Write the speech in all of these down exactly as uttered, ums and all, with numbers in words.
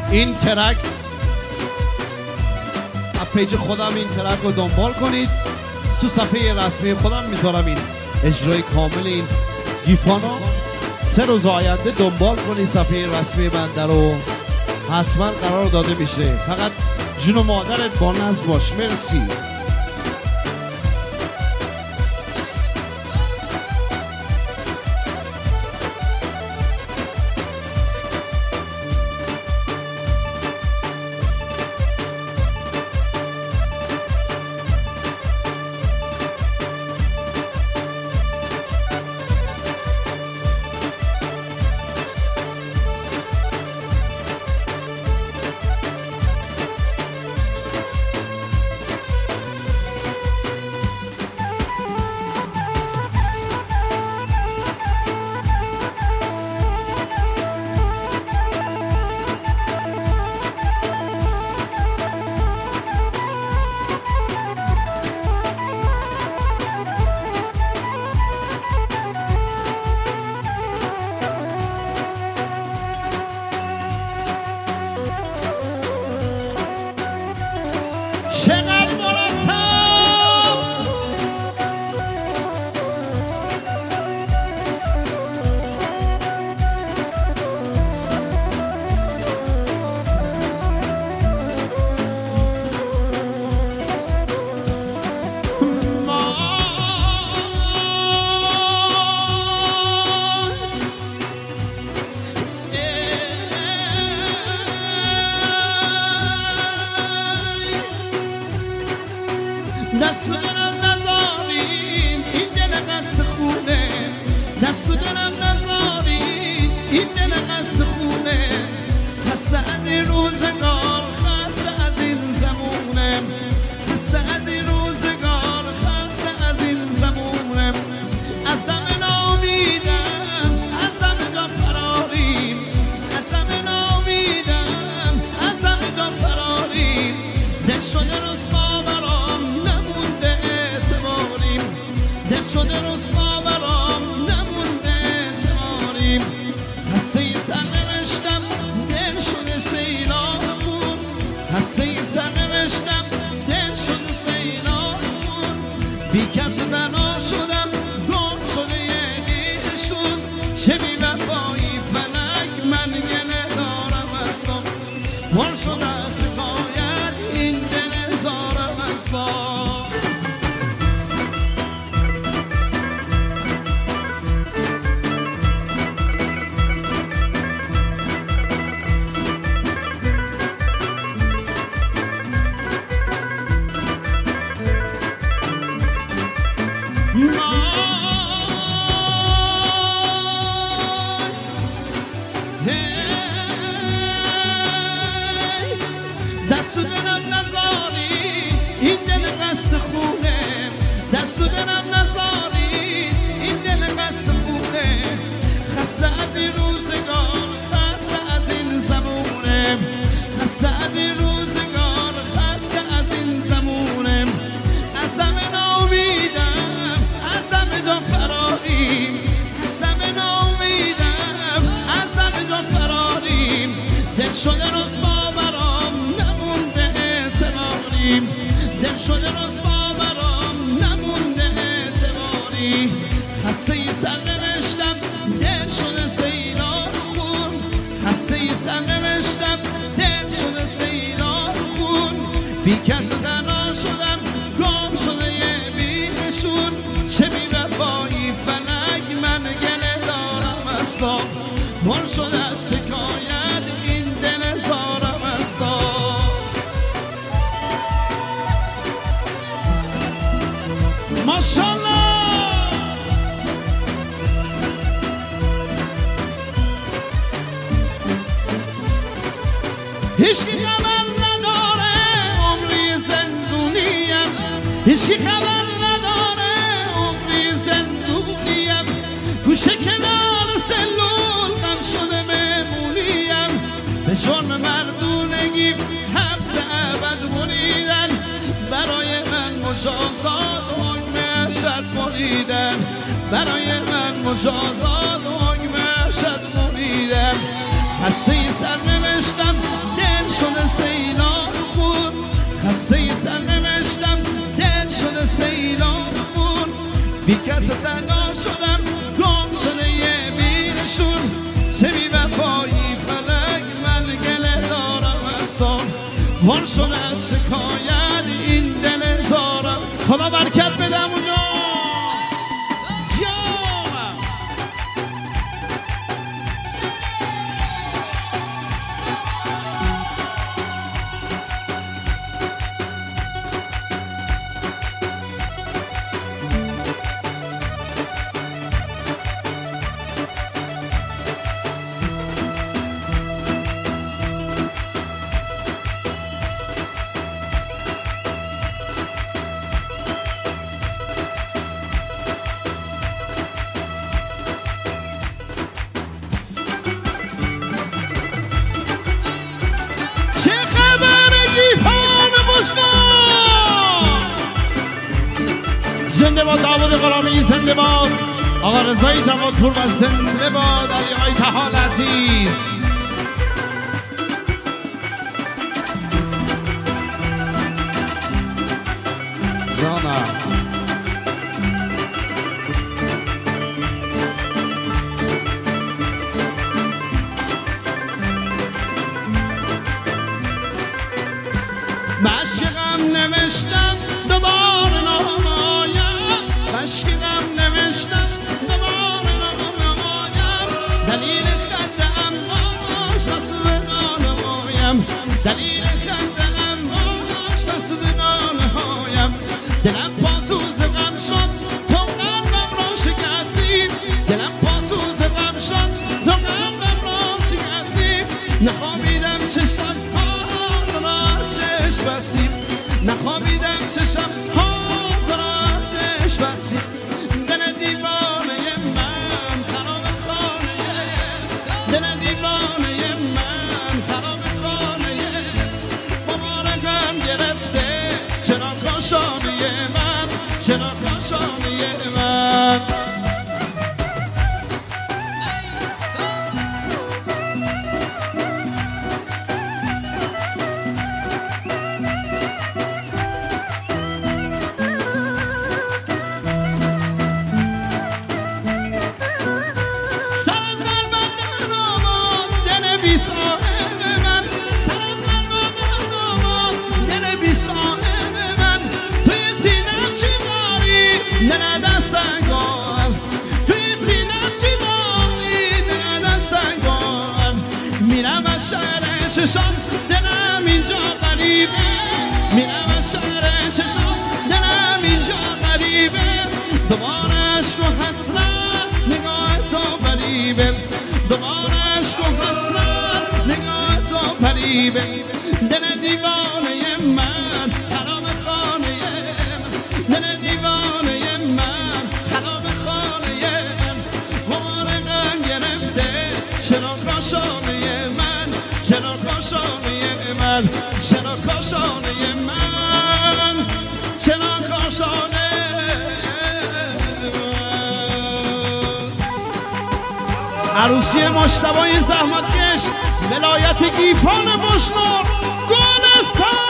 این ترک از پیج خودم این ترک رو دنبال کنید. تو صفحه رسمی خودم میذارم این اجرای کامل این گیفانو. سه روز آینده دنبال کنید صفحه رسمی بنده رو، حتما قرار داده میشه. فقط جون و مادرت با نظم باش. مرسی. چقدر مرتب دست دلم نذارین این دل قصد خونه، دست دلم نذارین این دل قصد خونه، خسته از این روزگار، خسته از این زمونه، خسته از این روزگار، خسته از این زمونه. از همه نامیدم، از همه جان فراریم، از همه نامیدم، از همه جان فراریم. دل شده رسوا شده رسوا برام نمونده اعتباریم. هسته ای سر نوشتم دل شده سیلامون، هسته ای سر نوشتم دل شده سیلامون. بی کس و تنها شدم گم شده یکیشون. چه بی وفایی فلک من گله دارم از تو، پر شده از شکایت این دل زارم از تو. دست دلم نذاری این دل قصد خونه، دست دلم نذاری این دل قصد خونه. خسته از این روزگار، خسته از این زمونه، خسته از این روزگار، خسته از این زمونه. از همه نامیدم، از همه جان فراریم، از همه نامیدم، از همه جان فراریم. دل شده رسوا برام نمونده اعتباریم، دل شده رسوا برام نمونده اعتباری. خسته ای سر نوشتم دل شده سیلان خون، خسته ای سر نوشتم دل شده سیلان خون. بی کس و تنها شدم گم شده یه بیشون. چه بی وفایی فلک من گله دارم از تو، پر شده از شکایت این دل زارم از تو. ماشالله هیچکی خبر نداره عمری زندونیم، هیچکی خبر نداره عمری زندونیم. گوشه کنار سلول غم شده مهمونیم، به جرم مردونگی حبس ابد بریدن. برای من مجازات و حکم اشد بریدن، برای من مجازات و حکم اشد بریدن. خسته ای سر نوشتم شده سیلان خون خسته سر نوشتم دل شده سیلان خون بی کس تنها شدم گم شده یه بیرشون چه بی وفایی فلک من گله دارم از تو پر شده از شکایت این دل زارم خدا برکت بدم اونجا زنده باد داوود غلامی، زنده باد آقا رضای جوادپور و زنده باد علی آقای طحال عزیز. جانم مشقم نوشتم دوباره نمایم مشقم نوشتم دوباره نمایم دلیل خندم باش تصویر نمایم دلیل خندم باش تصویر نمایم دلم پاسوز غم شد تو قلبم را شکستی دلم پاسوز غم شد تو قلبم را شکستی نخوابیدم چشم بسیم نخوابیدم چشم ها برا چشم بسیم دل دیوانه من خراب خانه دل دیوانه من خراب خانه مبارکم گرفته چرا خاشانه من چرا خاشانه من صاحب من سر از من رو دل بی صاحب من توی سینم چی داری دل دستگار توی سینم چی داری دل دستگار میرم از شهر چشم دلم اینجا غریبه میرم از شهر چشم دلم اینجا غریبه دوباره عشق و حسرت نگاه تو غریبه دوباره عشق و حسرت نگاه تو غریبه دل دیوانه من خراب خانه من دل دیوانه من خراب خانه من مبارکم گرفته چرا خاشانه من چرا خاشانه من چرا خاشانه من چرا خاشانه عروسی مجتبی زحمتکش ولایت گیفان بشنور گلستان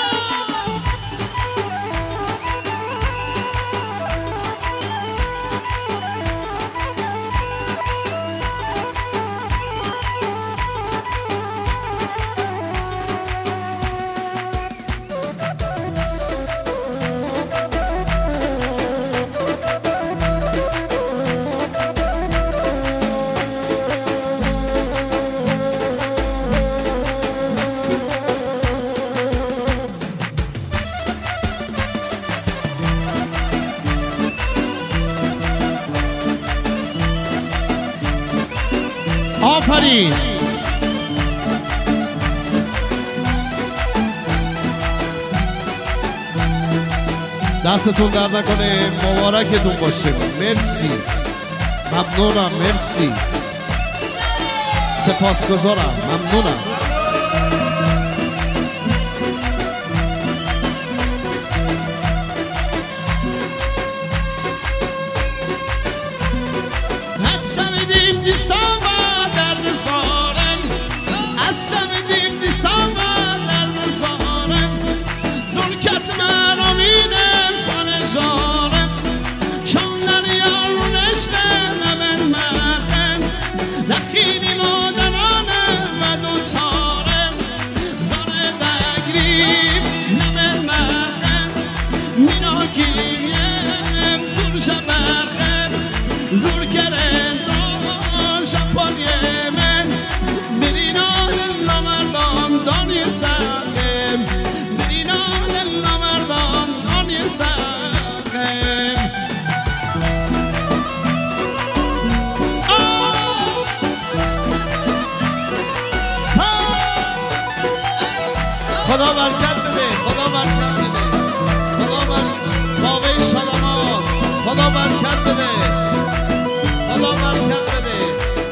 آفرین دستتون در نکنه مبارکتون باشه مرسی ممنونم مرسی سپاسگزارم ممنونم از شمیدیم دیسان و درد سارم از شمیدیم دیسان و خدا برکت بده، خدا برکت بده، خدا برکت باقی شادمات، خدا برکت بده، خدا برکت بده.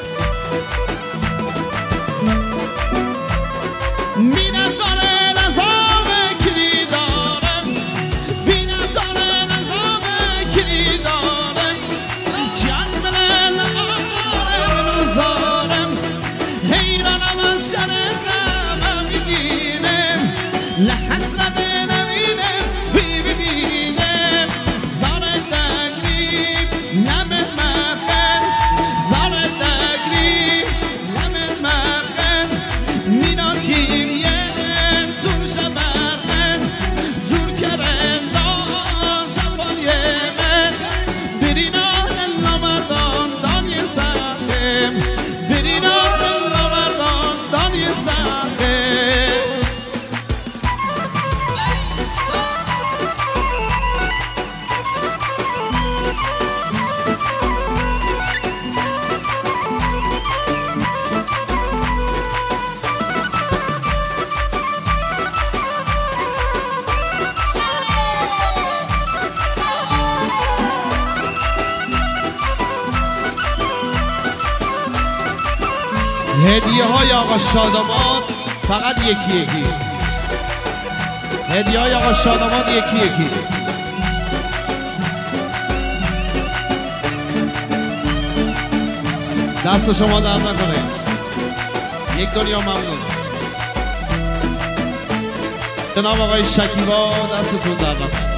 بی نظاره نظام کلی دارم، بی نظاره نظام کلی دارم، جنبل نهارم نظارم، حیرانم از شرقم میگیرم، لحسرت نمینم بی ببینم، زار دگریم نمه مخن، زار دگریم نمه مخن، مینا کیم تون شبخن، زور کرم دا شفای من، برینا دل مردان دانی سخم، برینا دل مردان دانی سخم. هدیه های آقا شاداماد فقط یکی یکی، هدیه های آقا شاداماد یکی یکی. دست شما در نکنه، یک دنیا ممنون. جناب آقای شکیبا دستتون در نکنه.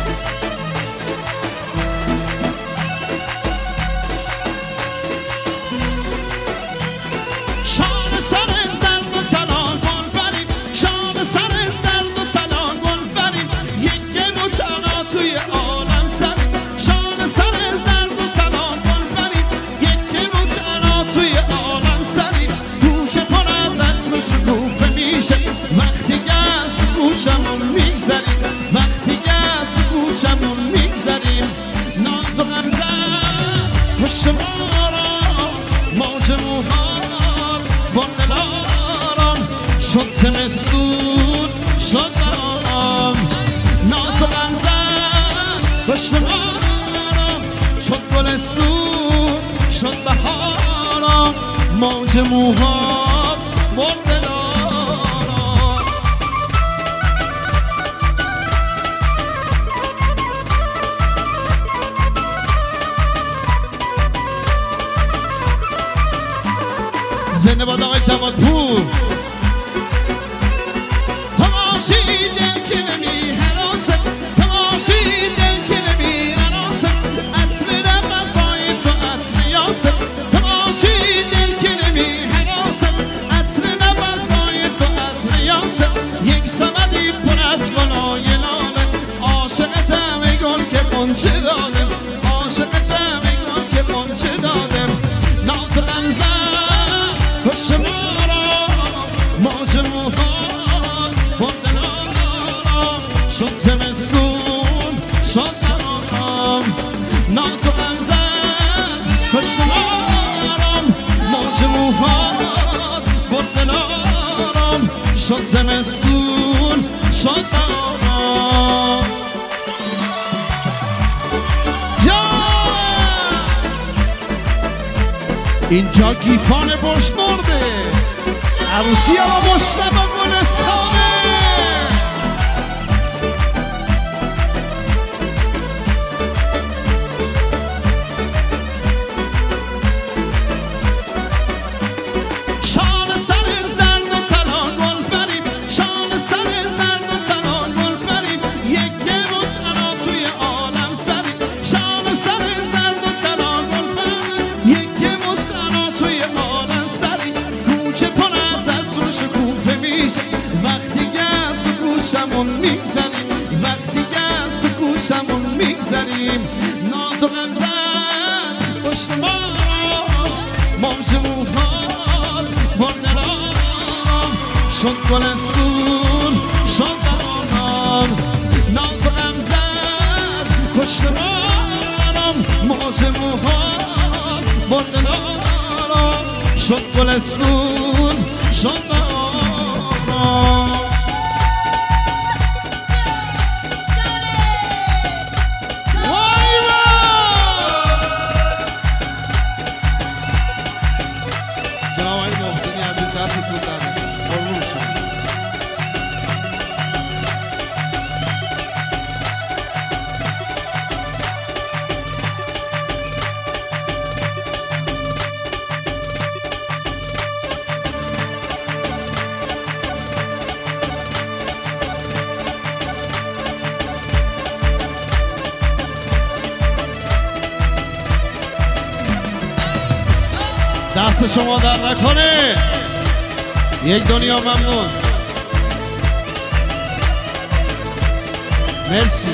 وقتی گس گوشمون میگذریم، وقتی گس گوشمون میگذریم، ناز و غمزن پشت مارا موج موهات با دلارم، شد زمستون شد باران، ناز و غمزن پشت مارا شد گلستون شد بهارم، موج موهات با دلارم. زنده باد آقای جوادپور. تماشی دل که نمی حراسه، تماشی دل که نمی حراسه، عطر رمضای تو عطر یاسه، تماشی دل که نمی حراسه، عطر رمضای تو عطر یاسه، یک سمدی پر از گلای لاله، عاشقتم ای گل که قنچه دادم، عاشقتم ای گل که قنچه دادم، ناز و غمزن پشت مارا موج موهات با دلارم، شد زمستون شد بهارم، ناز و غمزن پشت مارم موج موهات با دلارم، شد زمستون شد بهارم. اینجا گیفان بشنورده، عروسی آقا مشتبه گلستانه. شان سر زرد و طلا گل بریم، شان سر زرد و طلا گل بریم، یک متعنا توی عالم سریم، شان سر زرد و طلا گل بریم، یک متعنا توی عالم سریم، کوچه پر از عطر و شکوفه میشه، وقتی گس و گوشمون میگذریم، وقتی گس و گوشمون میگذریم، ناز و غمزن پشت مارا موج موهات با دلارم، شد گلستون شد بهارم، ناز و غمزن پشت مارم موج موهات با دلارم، شد گلستون شد بهارم. دست شما در نکنه. یک دنیا ممنون. مرسی.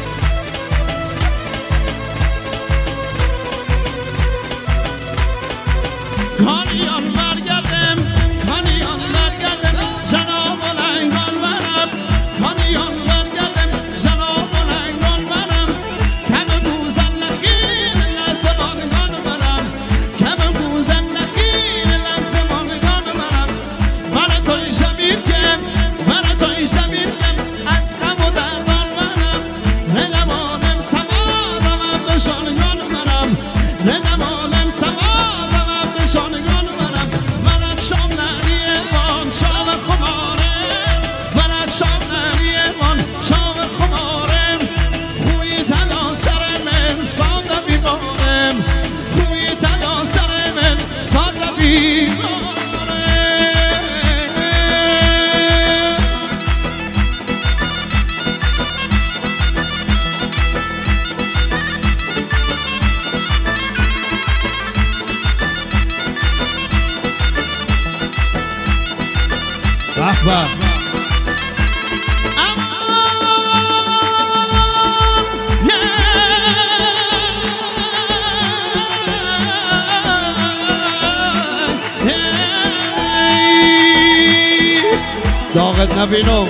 کانیان برگردم کانیان برگردم جناب و لنگان برم کانیان برگردم جناب و لنگان برم کم بوزن نخیر لزمانگان برم کم بوزن نخیر لزمانگان برم من توی شبیر کم من توی شبیر کم از غم و دردان برم ندمانم سوارم به شانگان برم ندمانم سوارم به شانگان برم من از شام نریمان شام خمارم من از شام نریمان شام خمارم خوی تدا سر من ساده بیمارم خوی تدا سر من ساده بیمارم. Rahman داغت نبینم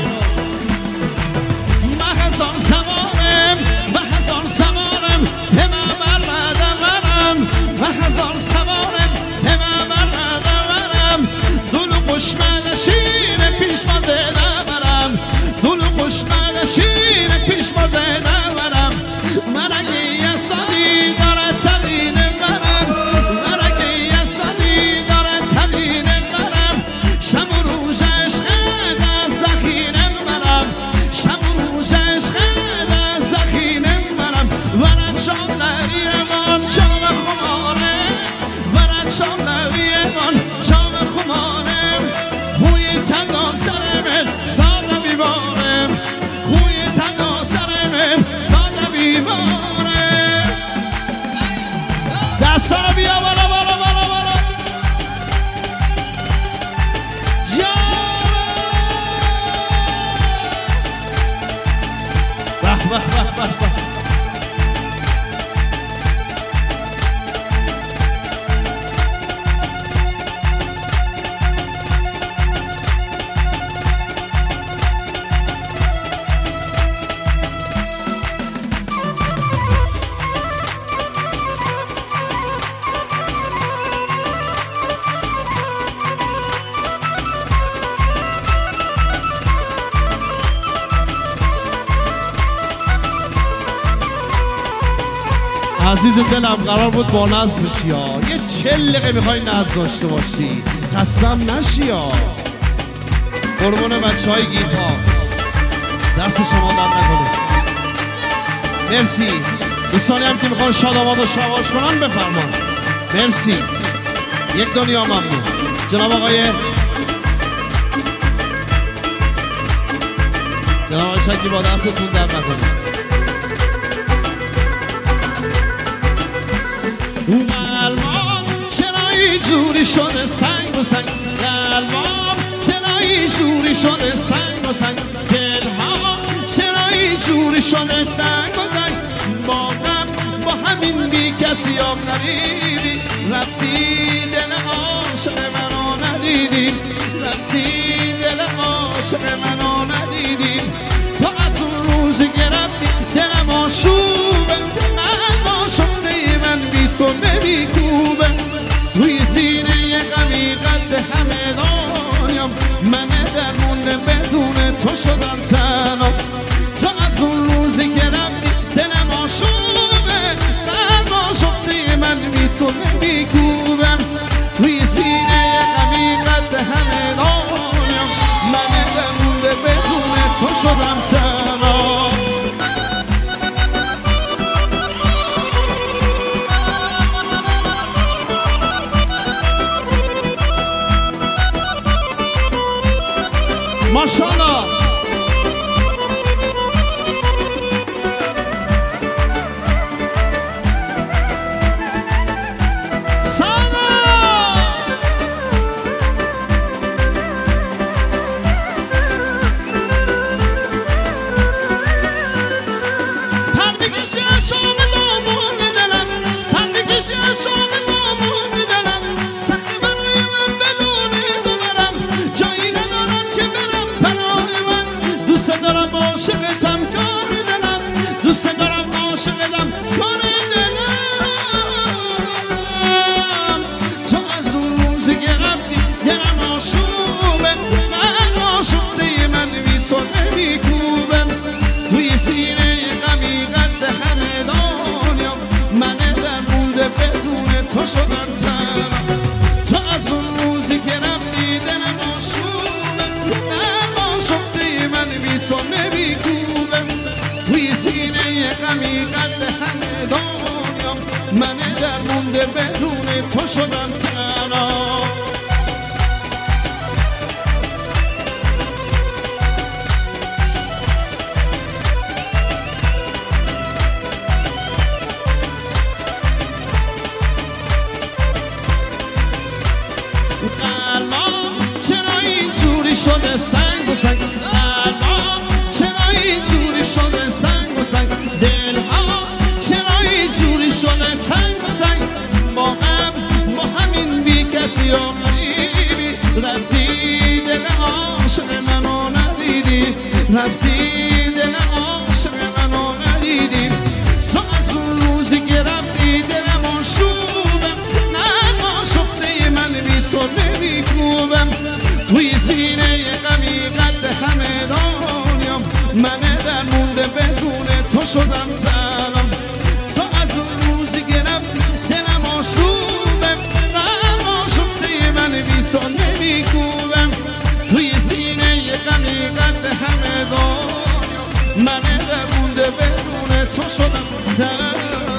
محزان سوارم محزان سوارم همه برمدم برم محزان سوارم همه برمدم برم دلو قشمن شیر پیش ما زیده برم دلو قشمن شیر پیش ما زیده برم من اگه یه سالی داره تدینه برم من اگه یه سالی داره تدینه برم شب و روز عشقه در زخینه برم شب و روز عشقه در زخینه برم ورد شام نریمان شام خماره ورد شام نریمان شام خماره خوی تدا سر من ساده بیمارم خوی تدا سر من ساده بیمارم. دستا بیا بالا بالا بالا بالا جان به به به به به عزیز دلم قرار بود با ناز بشی ها یه چل دقیقه میخوای ناز داشته باشی خستم نشی ها قربون بچه های گیف ها دست شما در نکنه. مرسی. دوستانی هم که میخوان شاداماد و شواش کنن بفرمان. مرسی. یک دنیا ممنون. جناب آقای جناب آقای شکی با دستتون در نکنه. قلبم چرا اینجوری شده سنگ و سنگ قلبم چرا اینجوری شده سنگ و سنگ دلها چرا اینجوری شده تنگ و تنگ با من با همین بی کسی آب نریدی رفتی دل عاشق منو ندیدی رفتی دل عاشق منو ندیدی تو از اون روز گرفتی دلم آشوبه قلب آشفته من بی تو نمیکوبه روی سینه غمی قد همه دنیام من درمونده بدون تو شدم تنها تو از اون روزی که رفتی دلم آشوبه قلب آشفته من بی تو نمیکوبه روی سینه غمی قد همه دنیام من درمونده بدون تو شدم تنها. ماشاءالله سلام عاشقم کار دلم تو از اون روزی که رفتی دلم آشوبه من آشفته من بی تو نمیکوبم توی سینه غمی قد همه دنیا من در مونده بدون تو شدم تنها تو از اون روزی که رفتی دلم آشوبه من آشفته من بی تو نمیکوبم توی سینه غمی قد همه دنیا من در مونده بدون تو شدم تنها شده سنگ و سنگ قلبا چرا اینجوری شده سنگ و سنگ دلها چرا اینجوری شده تنگ و تنگ با هم با همین بی کسی و غریبی رفتی دل عاشق منو ندیدی رفتی دل عاشق منو ندیدی تو از اون روزی که رفتی دلم آشوبم نه آشفته من بی تو نمیکوبم توی سینه غمی قد همه دنیا من در مونده بدون تو شدم تنها تو از اون روزی که رفتی دلم آشوبه غم آشفته من بی تو نمیکوبم توی سینه غمی قد همه دنیا من در مونده بدون تو شدم تنها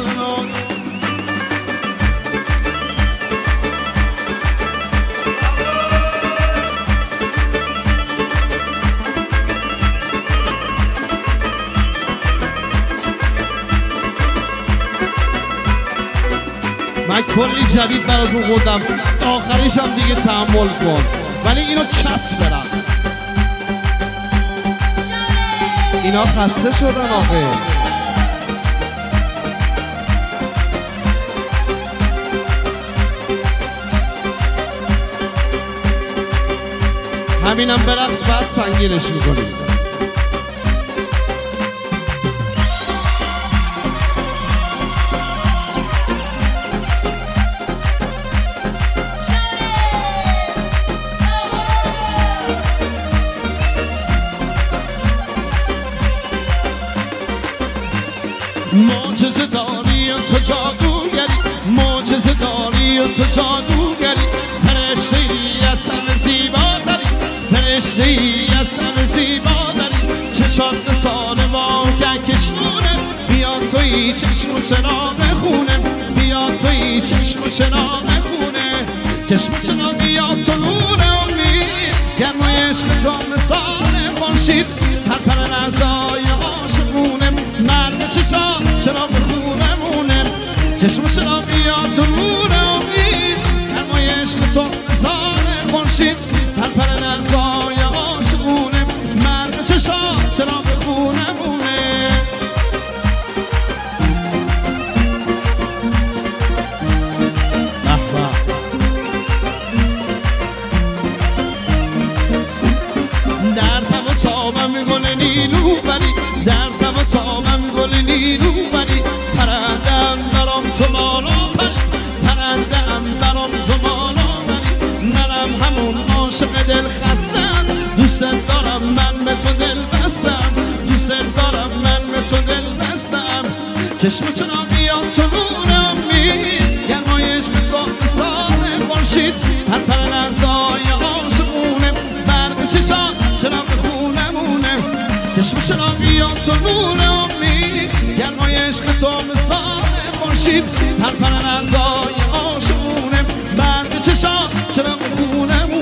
من کلی جدید براتون خوندم آخریش هم دیگه تحمل کن ولی اینو چسب برقص اینا خسته شدن آخه همینم برقص بعد سنگینش میکنیم معجزه داری و تو جادوگری معجزه داری و تو جادوگری فرشته ای از همه زیبا داری فرشته ای از همه زیبا داری چشات سال واقع کشتونه بیا توی چشم و چراغ خونه بیا توی چشم و چراغ خونه چشم و چراغ بیا تو نور امید گرمای عشق تو مثال خورشید هر پر لحظه‌های عاشقونه مرد چشام چراغ خونمونه چشم و چراغ بیا تو نور امید گرمای عشق تو مثال خورشید هر پر لحظه‌های عاشقونه مرد چشام چراغ خونمونه در تب و تابم گل نیلو بری در تب و تابم گل نیلو بری پرندم برام تو بالا بری پرندم برام تو بالا بری منم همون عاشق دل خستم دوست دارم من به تو دل بستم دوست دارم من به تو دل بستم چشم چراغی ها تو نور امید گرمای عشق تو مثال خورشید هر پر لحظه‌های عاشقونه مرد چشام چراغ خونمونه چشم چراغی ها تو نور امید گرمای عشق تو مثال خورشید هر پر لحظه‌های عاشقونه مرد چشام چراغ خونمونه